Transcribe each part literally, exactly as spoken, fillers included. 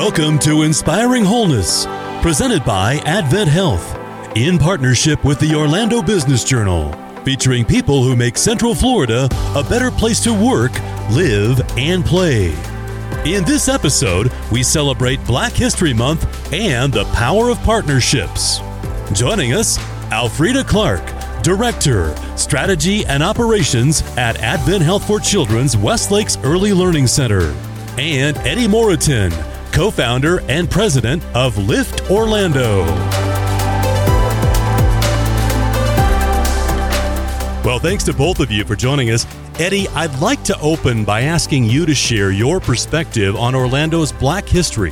Welcome to Inspiring Wholeness, presented by Advent Health, in partnership with the Orlando Business Journal, featuring people who make Central Florida a better place to work, live, and play. In this episode, we celebrate Black History Month and the power of partnerships. Joining us, Alfreda Clark, Director, Strategy and Operations at Advent Health for Children's West Lakes Early Learning Center, and Eddie Moreton, co-founder and president of Lift Orlando. Well, thanks to both of you for joining us. Eddie, I'd like to open by asking you to share your perspective on Orlando's Black history.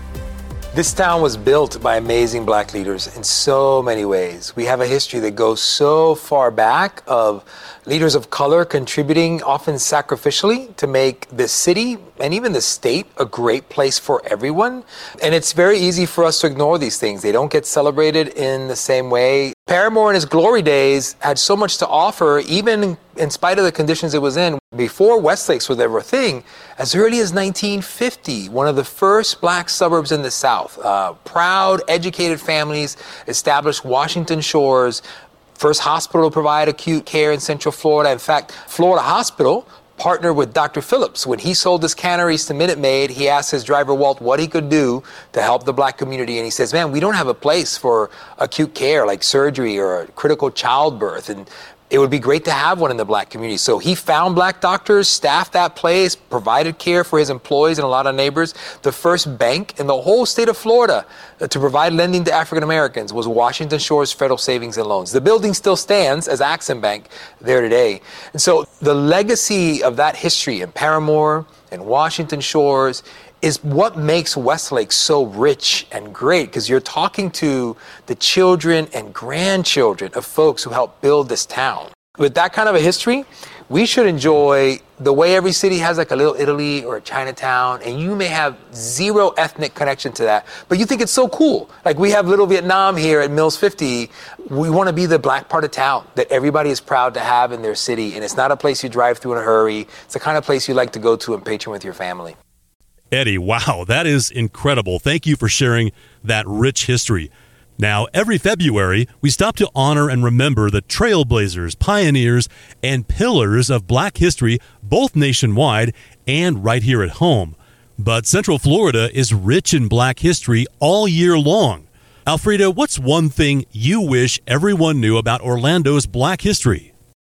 This town was built by amazing Black leaders in so many ways. We have a history that goes so far back of leaders of color contributing often sacrificially to make this city and even the state a great place for everyone. And it's very easy for us to ignore these things. They don't get celebrated in the same way. Paramore in his glory days had so much to offer, even in spite of the conditions it was in. Before Westlakes was ever a thing, as early as nineteen fifty, one of the first Black suburbs in the South, uh, proud, educated families established Washington Shores, first hospital to provide acute care in Central Florida. In fact, Florida Hospital partnered with Doctor Phillips. When he sold his canneries to Minute Maid, he asked his driver, Walt, what he could do to help the Black community. And he says, man, we don't have a place for acute care like surgery or critical childbirth. And it would be great to have one in the Black community. So he found Black doctors, staffed that place, provided care for his employees and a lot of neighbors. The first bank in the whole state of Florida to provide lending to African Americans was Washington Shores Federal Savings and Loans. The building still stands as Accent Bank there today. And so the legacy of that history in Paramore and Washington Shores is what makes Westlake so rich and great, because you're talking to the children and grandchildren of folks who helped build this town. With that kind of a history, we should enjoy the way every city has like a little Italy or a Chinatown, and you may have zero ethnic connection to that, but you think it's so cool. Like we have Little Vietnam here at Mills fifty. We want to be the Black part of town that everybody is proud to have in their city, and it's not a place you drive through in a hurry. It's the kind of place you like to go to and patron with your family. Eddie, wow, that is incredible. Thank you for sharing that rich history. Now, every February, we stop to honor and remember the trailblazers, pioneers, and pillars of Black history, both nationwide and right here at home. But Central Florida is rich in Black history all year long. Alfreda, what's one thing you wish everyone knew about Orlando's Black history?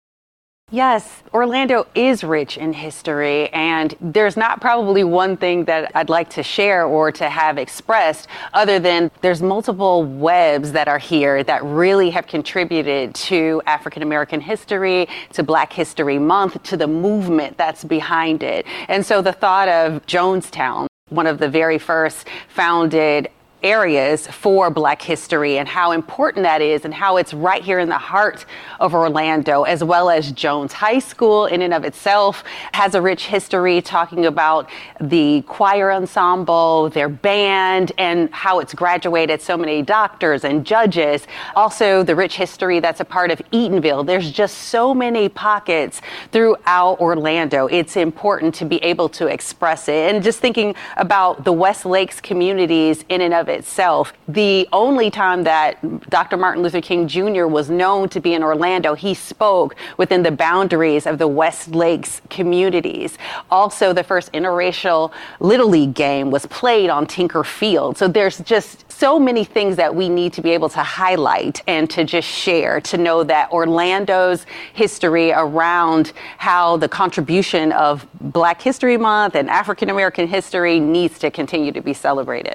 Yes, Orlando is rich in history, and there's not probably one thing that I'd like to share or to have expressed other than there's multiple webs that are here that really have contributed to African American history, to Black History Month, to the movement that's behind it. And so the thought of Jonestown, one of the very first founded areas for Black history, and how important that is, and how it's right here in the heart of Orlando, as well as Jones High School in and of itself has a rich history, talking about the choir ensemble, their band, and how it's graduated so many doctors and judges. Also, the rich history that's a part of Eatonville. There's just so many pockets throughout Orlando. It's important to be able to express it. And just thinking about the West Lakes communities in and of itself. The only time that Doctor Martin Luther King Junior was known to be in Orlando, he spoke within the boundaries of the West Lakes communities. Also, the first interracial Little League game was played on Tinker Field. So there's just so many things that we need to be able to highlight and to just share, to know that Orlando's history around how the contribution of Black History Month and African American history needs to continue to be celebrated.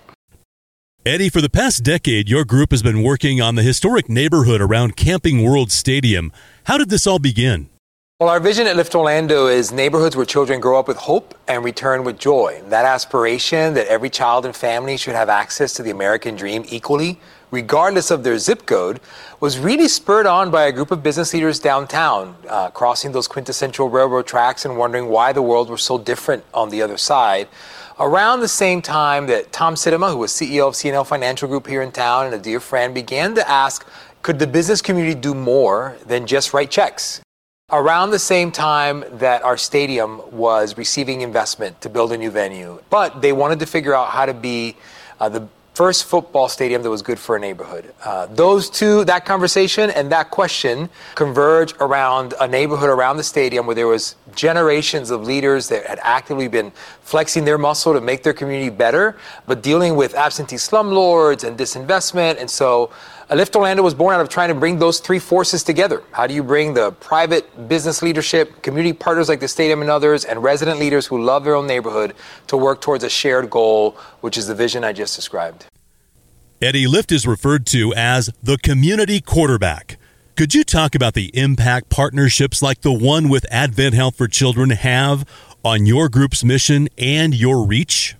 Eddie, for the past decade, your group has been working on the historic neighborhood around Camping World Stadium. How did this all begin? Well, our vision at Lift Orlando is neighborhoods where children grow up with hope and return with joy. That aspiration that every child and family should have access to the American dream equally, regardless of their zip code, was really spurred on by a group of business leaders downtown, uh, crossing those quintessential railroad tracks and wondering why the world was so different on the other side. Around the same time that Tom Sittema, who was C E O of C and L Financial Group here in town and a dear friend, began to ask, could the business community do more than just write checks? Around the same time that our stadium was receiving investment to build a new venue, but they wanted to figure out how to be uh, the first football stadium that was good for a neighborhood. Uh, those two, that conversation and that question converge around a neighborhood around the stadium where there was generations of leaders that had actively been flexing their muscle to make their community better, but dealing with absentee slumlords and disinvestment. And so uh, Lift Orlando was born out of trying to bring those three forces together. How do you bring the private business leadership, community partners like the stadium and others, and resident leaders who love their own neighborhood to work towards a shared goal, which is the vision I just described? Eddie, Lift is referred to as the community quarterback. Could you talk about the impact partnerships like the one with Advent Health for Children have on your group's mission and your reach?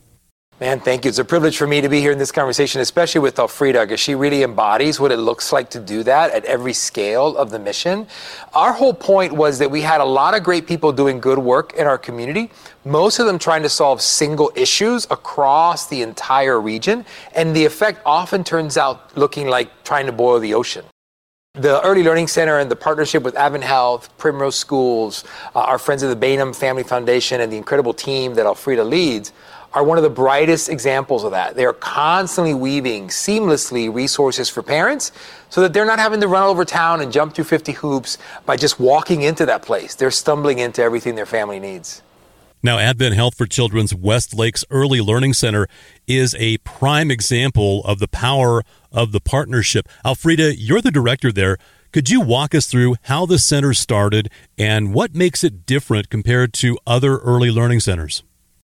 Man, thank you. It's a privilege for me to be here in this conversation, especially with Alfreda, because she really embodies what it looks like to do that at every scale of the mission. Our whole point was that we had a lot of great people doing good work in our community, most of them trying to solve single issues across the entire region, and the effect often turns out looking like trying to boil the ocean. The Early Learning Center and the partnership with Advent Health, Primrose Schools, uh, our friends at the Bainham Family Foundation, and the incredible team that Alfreda leads are one of the brightest examples of that. They are constantly weaving seamlessly resources for parents so that they're not having to run over town and jump through fifty hoops by just walking into that place. They're stumbling into everything their family needs. Now, Advent Health for Children's West Lakes Early Learning Center is a prime example of the power of the partnership. Alfreda, you're the director there. Could you walk us through how the center started and what makes it different compared to other early learning centers?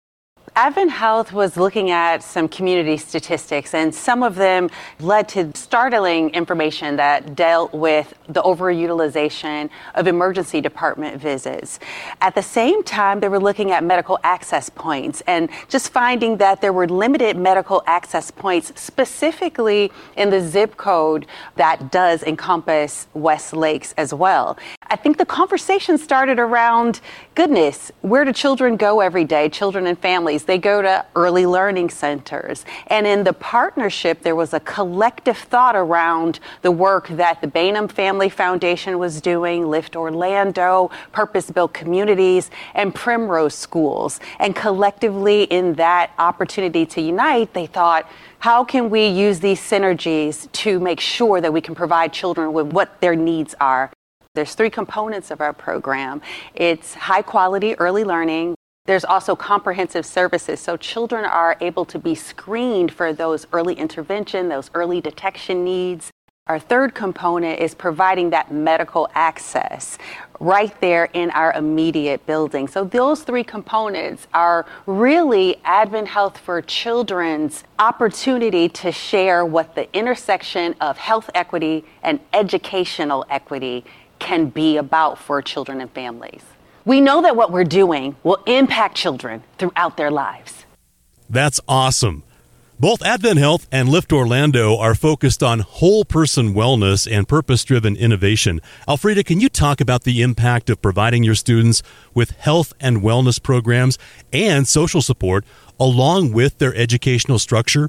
Advent Health was looking at some community statistics, and some of them led to startling information that dealt with the overutilization of emergency department visits. At the same time, they were looking at medical access points and just finding that there were limited medical access points, specifically in the zip code that does encompass West Lakes as well. I think the conversation started around, goodness, where do children go every day, children and families? They go to early learning centers. And in the partnership, there was a collective thought around the work that the Bainham Family Foundation was doing, Lift Orlando, Purpose-Built Communities, and Primrose Schools. And collectively, in that opportunity to unite, they thought, how can we use these synergies to make sure that we can provide children with what their needs are? There's three components of our program. It's high quality early learning. There's also comprehensive services, so children are able to be screened for those early intervention, those early detection needs. Our third component is providing that medical access right there in our immediate building. So those three components are really Advent Health for Children's opportunity to share what the intersection of health equity and educational equity can be about for children and families. We know that what we're doing will impact children throughout their lives. That's awesome. Both Advent Health and Lift Orlando are focused on whole person wellness and purpose-driven innovation. Alfreda, can you talk about the impact of providing your students with health and wellness programs and social support along with their educational structure?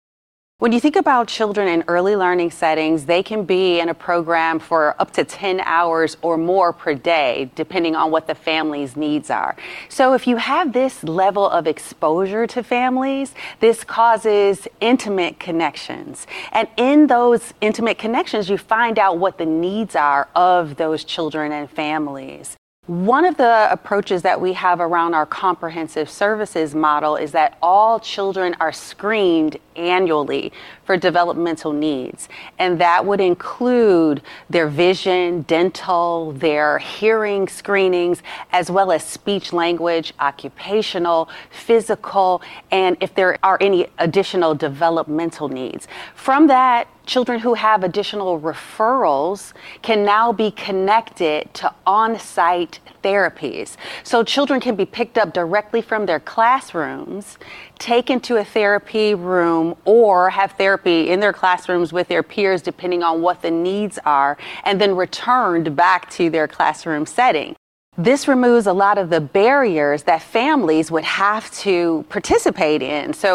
When you think about children in early learning settings, they can be in a program for up to ten hours or more per day, depending on what the family's needs are. So if you have this level of exposure to families, this causes intimate connections. And in those intimate connections, you find out what the needs are of those children and families. One of the approaches that we have around our comprehensive services model is that all children are screened annually for developmental needs. And that would include their vision, dental, their hearing screenings, as well as speech language, occupational, physical, and if there are any additional developmental needs. From that, children who have additional referrals can now be connected to on-site therapies. So children can be picked up directly from their classrooms, taken to a therapy room, or have therapy in their classrooms with their peers, depending on what the needs are, and then returned back to their classroom setting. This removes a lot of the barriers that families would have to participate in. So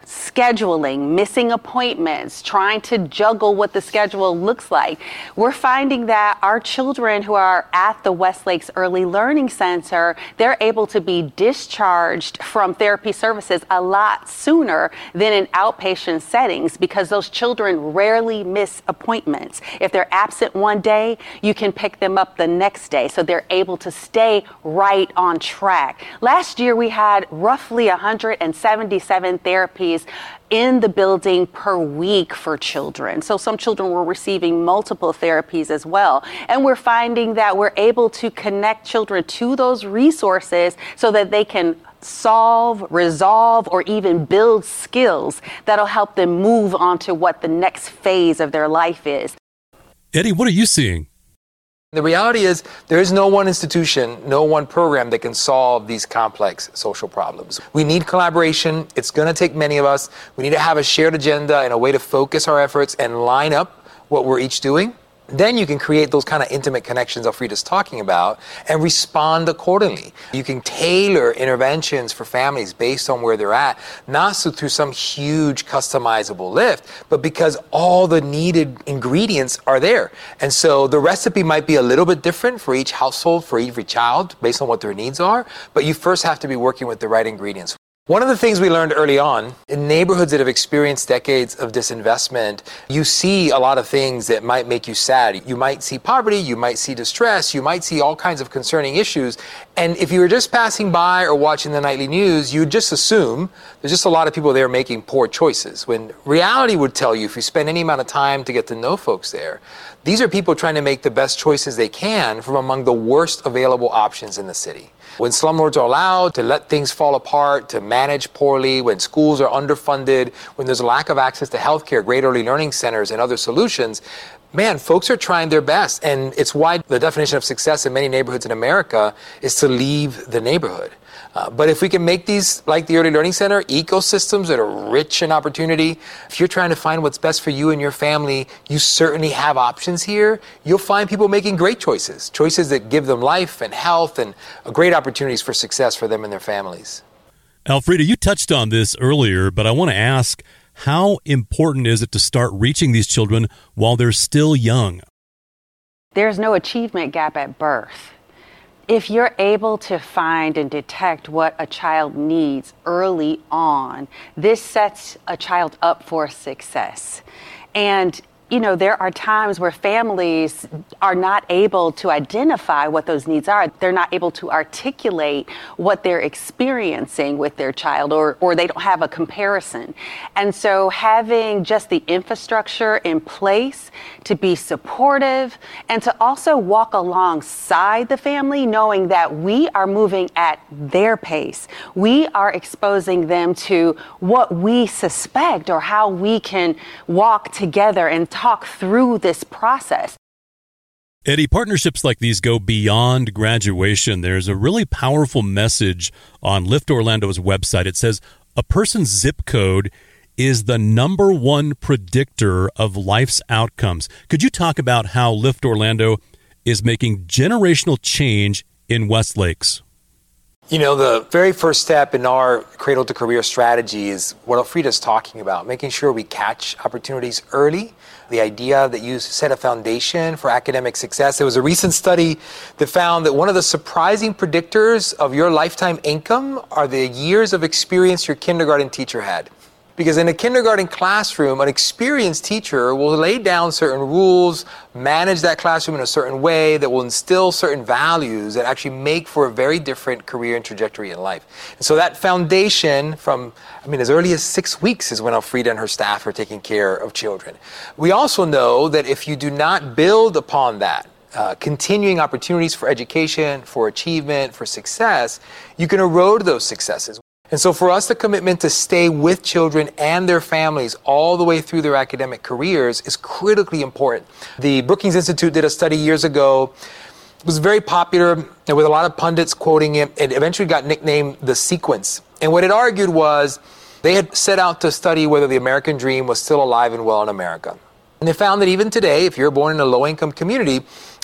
scheduling, missing appointments, trying to juggle what the schedule looks like. We're finding that our children who are at the West Lakes Early Learning Center, they're able to be discharged from therapy services a lot sooner than in outpatient settings because those children rarely miss appointments. If they're absent one day, you can pick them up the next day, so they're able to stay right on track. Last year, we had roughly one hundred seventy-seven therapies in the building per week for children. So some children were receiving multiple therapies as well. And we're finding that we're able to connect children to those resources so that they can solve, resolve, or even build skills that'll help them move on to what the next phase of their life is. Eddie, what are you seeing? The reality is there is no one institution, no one program that can solve these complex social problems. We need collaboration. It's going to take many of us. We need to have a shared agenda and a way to focus our efforts and line up what we're each doing. Then you can create those kind of intimate connections Elfrida's talking about and respond accordingly. You can tailor interventions for families based on where they're at, not so through some huge customizable lift, but because all the needed ingredients are there. And so the recipe might be a little bit different for each household, for every child, based on what their needs are, but you first have to be working with the right ingredients. One of the things we learned early on, in neighborhoods that have experienced decades of disinvestment, you see a lot of things that might make you sad. You might see poverty, you might see distress, you might see all kinds of concerning issues. And if you were just passing by or watching the nightly news, you would just assume there's just a lot of people there making poor choices. When reality would tell you, if you spend any amount of time to get to know folks there, these are people trying to make the best choices they can from among the worst available options in the city. When slumlords are allowed to let things fall apart, to manage poorly, when schools are underfunded, when there's a lack of access to healthcare, great early learning centers, and other solutions, man, folks are trying their best. And it's why the definition of success in many neighborhoods in America is to leave the neighborhood. Uh, but if we can make these, like the Early Learning Center, ecosystems that are rich in opportunity, if you're trying to find what's best for you and your family, you certainly have options here. You'll find people making great choices, choices that give them life and health and great opportunities for success for them and their families. Elfrida, you touched on this earlier, but I want to ask, how important is it to start reaching these children while they're still young? There's no achievement gap at birth. If you're able to find and detect what a child needs early on, this sets a child up for success. And you know, there are times where families are not able to identify what those needs are. They're not able to articulate what they're experiencing with their child, or, or they don't have a comparison. And so having just the infrastructure in place to be supportive and to also walk alongside the family, knowing that we are moving at their pace. We are exposing them to what we suspect or how we can walk together and talk through this process. Eddie, partnerships like these go beyond graduation. There's a really powerful message on Lift Orlando's website. It says, a person's zip code is the number one predictor of life's outcomes. Could you talk about how Lift Orlando is making generational change in West Lakes? You know, the very first step in our Cradle to Career strategy is what Elfrida's talking about, making sure we catch opportunities early. The idea that you set a foundation for academic success. There was a recent study that found that one of the surprising predictors of your lifetime income are the years of experience your kindergarten teacher had. Because in a kindergarten classroom, an experienced teacher will lay down certain rules, manage that classroom in a certain way that will instill certain values that actually make for a very different career and trajectory in life. And so that foundation from, I mean, as early as six weeks is when Elfrida and her staff are taking care of children. We also know that if you do not build upon that, uh, continuing opportunities for education, for achievement, for success, you can erode those successes. And so for us, the commitment to stay with children and their families all the way through their academic careers is critically important. The Brookings Institute did a study years ago. It was very popular with a lot of pundits quoting it. It eventually got nicknamed The Sequence. And what it argued was they had set out to study whether the American dream was still alive and well in America. And they found that even today, if you're born in a low-income community,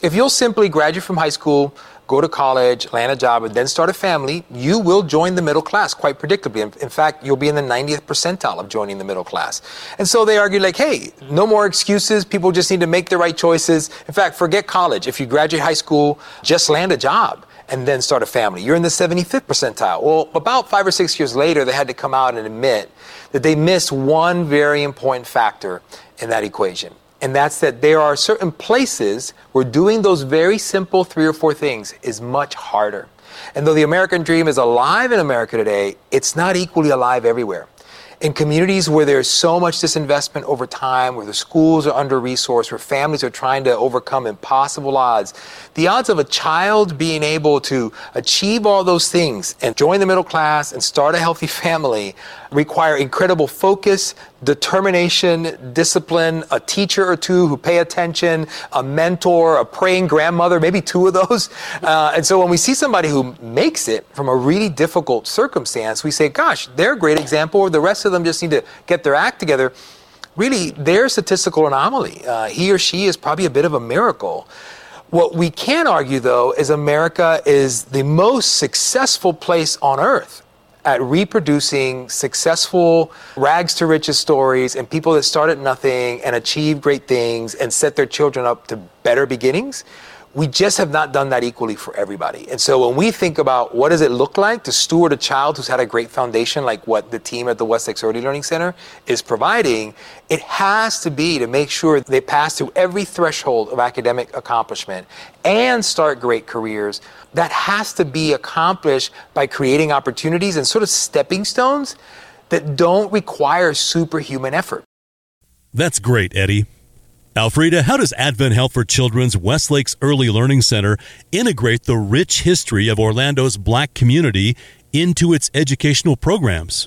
If you'll simply graduate from high school, go to college, land a job, and then start a family, you will join the middle class quite predictably. In, in fact, you'll be in the ninetieth percentile of joining the middle class. And so they argue like, hey, no more excuses. People just need to make the right choices. In fact, forget college. If you graduate high school, just land a job and then start a family. You're in the seventy-fifth percentile. Well, about five or six years later, they had to come out and admit that they missed one very important factor in that equation. And that's that there are certain places where doing those very simple three or four things is much harder. And though the American dream is alive in America today, it's not equally alive everywhere. In communities where there's so much disinvestment over time, where the schools are under-resourced, where families are trying to overcome impossible odds, the odds of a child being able to achieve all those things and join the middle class and start a healthy family require incredible focus, determination, discipline, a teacher or two who pay attention, a mentor, a praying grandmother, maybe two of those. Uh, and so when we see somebody who makes it from a really difficult circumstance, we say, gosh, they're a great example, or the rest of them just need to get their act together. Really, they're a statistical anomaly. Uh, he or she is probably a bit of a miracle. What we can argue, though, is America is the most successful place on earth at reproducing successful rags to riches stories and people that start at nothing and achieve great things and set their children up to better beginnings. We just have not done that equally for everybody. And so when we think about what does it look like to steward a child who's had a great foundation like what the team at the Weslex Early Learning Center is providing, it has to be to make sure they pass through every threshold of academic accomplishment and start great careers. That has to be accomplished by creating opportunities and sort of stepping stones that don't require superhuman effort. That's great, Eddie. Alfreda, how does Advent Health for Children's Westlakes Early Learning Center integrate the rich history of Orlando's Black community into its educational programs?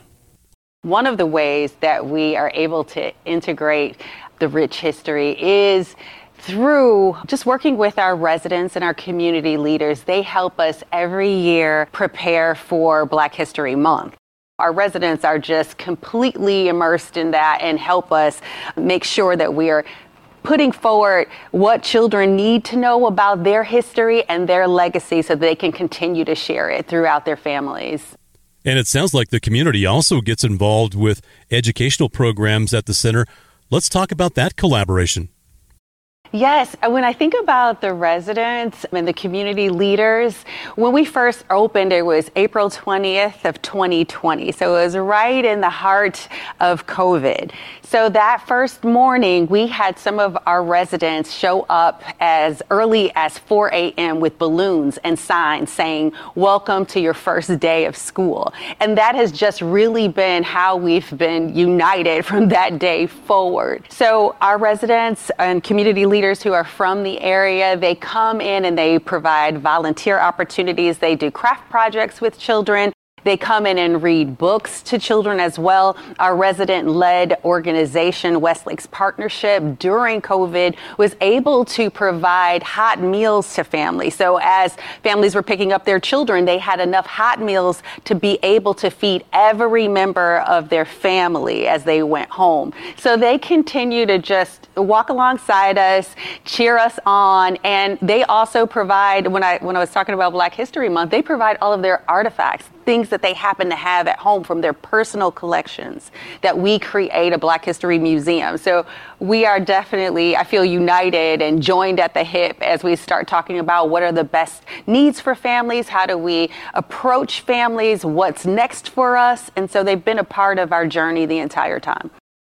One of the ways that we are able to integrate the rich history is through just working with our residents and our community leaders. They help us every year prepare for Black History Month. Our residents are just completely immersed in that and help us make sure that we are putting forward what children need to know about their history and their legacy so they can continue to share it throughout their families. And it sounds like the community also gets involved with educational programs at the center. Let's talk about that collaboration. Yes, when I think about the residents and the community leaders, when we first opened, it was April twentieth of twenty twenty. So it was right in the heart of COVID. So that first morning, we had some of our residents show up as early as four a.m. with balloons and signs saying, "Welcome to your first day of school." And that has just really been how we've been united from that day forward. So our residents and community leaders who are from the area, they come in and they provide volunteer opportunities. They do craft projects with children. They come in and read books to children as well. Our resident-led organization, Westlakes Partnership, during COVID was able to provide hot meals to families. So as families were picking up their children, they had enough hot meals to be able to feed every member of their family as they went home. So they continue to just walk alongside us, cheer us on, and they also provide, when I when I was talking about Black History Month, they provide all of their artifacts, things that they happen to have at home from their personal collections that we create a Black History Museum. So we are definitely, I feel, united and joined at the hip as we start talking about what are the best needs for families, how do we approach families, what's next for us. And so they've been a part of our journey the entire time.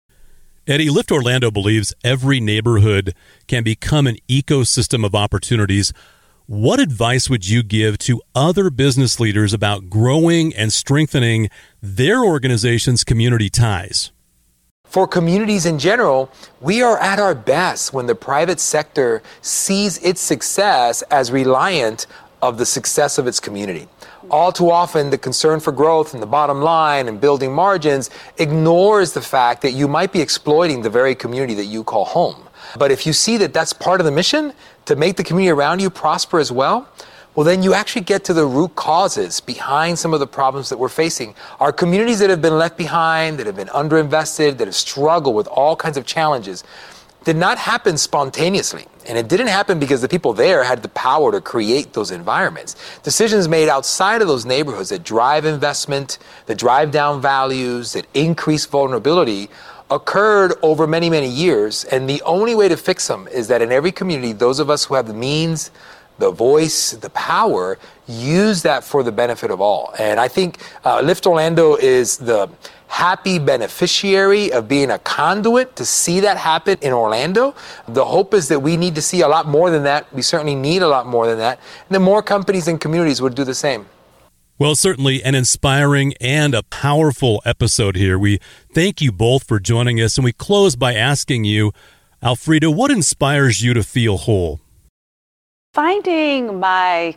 Eddie, Lift Orlando believes every neighborhood can become an ecosystem of opportunities. What advice would you give to other business leaders about growing and strengthening their organization's community ties? For communities in general, we are at our best when the private sector sees its success as reliant of the success of its community. All too often, the concern for growth and the bottom line and building margins ignores the fact that you might be exploiting the very community that you call home. But if you see that that's part of the mission, to make the community around you prosper as well, well, then you actually get to the root causes behind some of the problems that we're facing. Our communities that have been left behind, that have been underinvested, that have struggled with all kinds of challenges, did not happen spontaneously. And it didn't happen because the people there had the power to create those environments. Decisions made outside of those neighborhoods that drive investment, that drive down values, that increase vulnerability occurred over many, many years. And the only way to fix them is that in every community, those of us who have the means, the voice, the power, use that for the benefit of all. And I think uh, Lift Orlando is the happy beneficiary of being a conduit to see that happen in Orlando. The hope is that we need to see a lot more than that. We certainly need a lot more than that. And then more companies and communities would do the same. Well, certainly an inspiring and a powerful episode here. We thank you both for joining us, and we close by asking you, Alfreda, what inspires you to feel whole? Finding my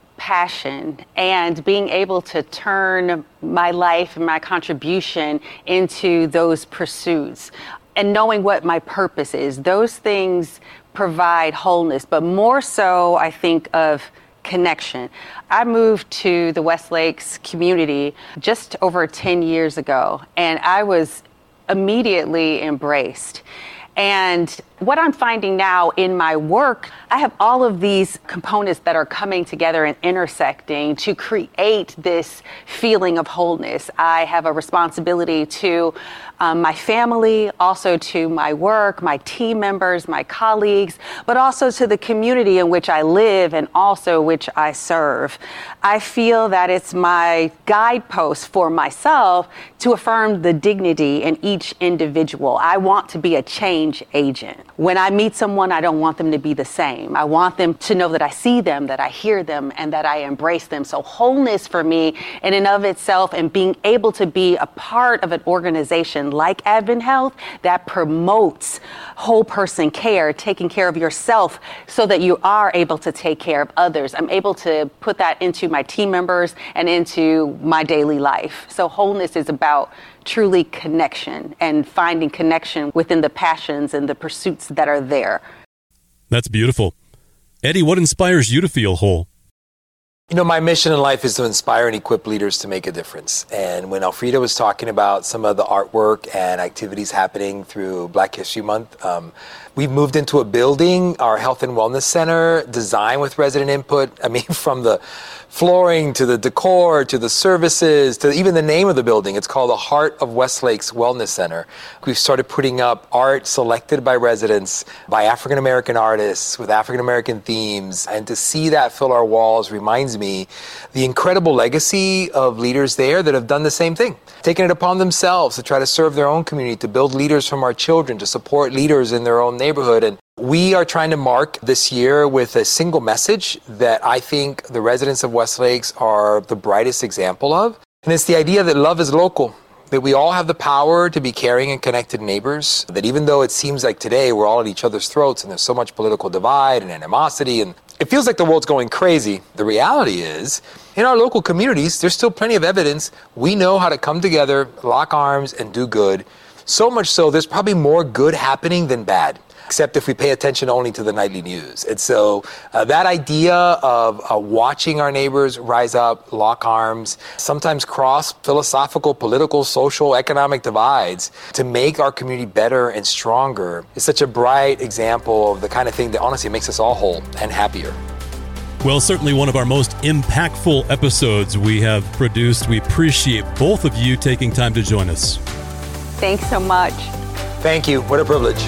passion and being able to turn my life and my contribution into those pursuits and knowing what my purpose is. Those things provide wholeness, but more so I think of connection. I moved to the West Lakes community just over ten years ago, and I was immediately embraced. And what I'm finding now in my work, I have all of these components that are coming together and intersecting to create this feeling of wholeness. I have a responsibility to um, my family, also to my work, my team members, my colleagues, but also to the community in which I live and also which I serve. I feel that it's my guidepost for myself to affirm the dignity in each individual. I want to be a change agent. When I meet someone, I don't want them to be the same. I want them to know that I see them, that I hear them, and that I embrace them. So wholeness for me in and of itself, and being able to be a part of an organization like Advent Health that promotes whole person care, taking care of yourself so that you are able to take care of others. I'm able to put that into my team members and into my daily life. So wholeness is about truly connection and finding connection within the passions and the pursuits that are there. That's beautiful. Eddie, what inspires you to feel whole? You know, my mission in life is to inspire and equip leaders to make a difference. And when Alfreda was talking about some of the artwork and activities happening through Black History Month, um, we've moved into a building, our Health and Wellness Center, designed with resident input. I mean, from the flooring to the decor to the services to even the name of the building. It's called the Heart of Westlake's Wellness Center. We've started putting up art selected by residents, by African American artists with African American themes. And to see that fill our walls reminds me the incredible legacy of leaders there that have done the same thing, taken it upon themselves to try to serve their own community, to build leaders from our children, to support leaders in their own neighborhood. And we are trying to mark this year with a single message that I think the residents of West Lakes are the brightest example of. And it's the idea that love is local, that we all have the power to be caring and connected neighbors, that even though it seems like today we're all at each other's throats and there's so much political divide and animosity and it feels like the world's going crazy, the reality is in our local communities, there's still plenty of evidence. We know how to come together, lock arms, and do good. So much so, there's probably more good happening than bad, except if we pay attention only to the nightly news. And so uh, that idea of uh, watching our neighbors rise up, lock arms, sometimes cross philosophical, political, social, economic divides to make our community better and stronger is such a bright example of the kind of thing that honestly makes us all whole and happier. Well, certainly one of our most impactful episodes we have produced. We appreciate both of you taking time to join us. Thanks so much. Thank you. What a privilege.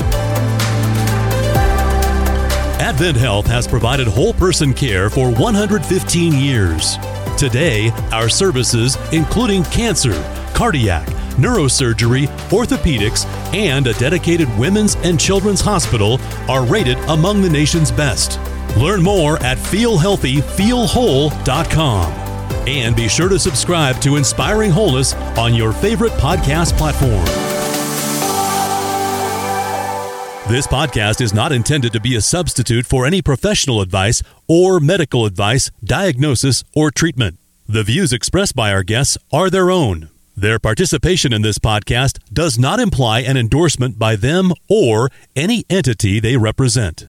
Advent Health has provided whole person care for one hundred fifteen years. Today, our services, including cancer, cardiac, neurosurgery, orthopedics, and a dedicated women's and children's hospital, are rated among the nation's best. Learn more at feel healthy feel whole dot com. And be sure to subscribe to Inspiring Wholeness on your favorite podcast platform. This podcast is not intended to be a substitute for any professional advice or medical advice, diagnosis, or treatment. The views expressed by our guests are their own. Their participation in this podcast does not imply an endorsement by them or any entity they represent.